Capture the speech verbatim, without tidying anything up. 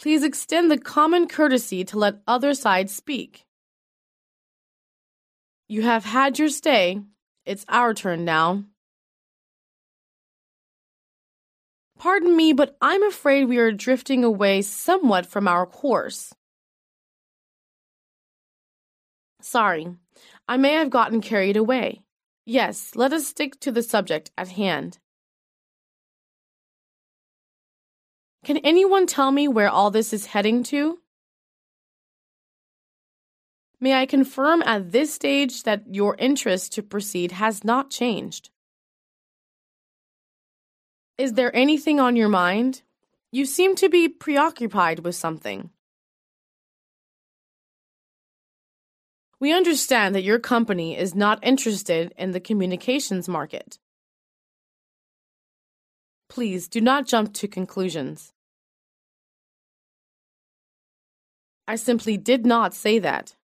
Please extend the common courtesy to let other sides speak. You have had your stay. It's our turn now. Pardon me, but I'm afraid we are drifting away somewhat from our course. Sorry, I may have gotten carried away. Yes, let us stick to the subject at hand. Can anyone tell me where all this is heading to? May I confirm at this stage that your interest to proceed has not changed? Is there anything on your mind? You seem to be preoccupied with something. We understand that your company is not interested in the communications market. Please do not jump to conclusions. I simply did not say that.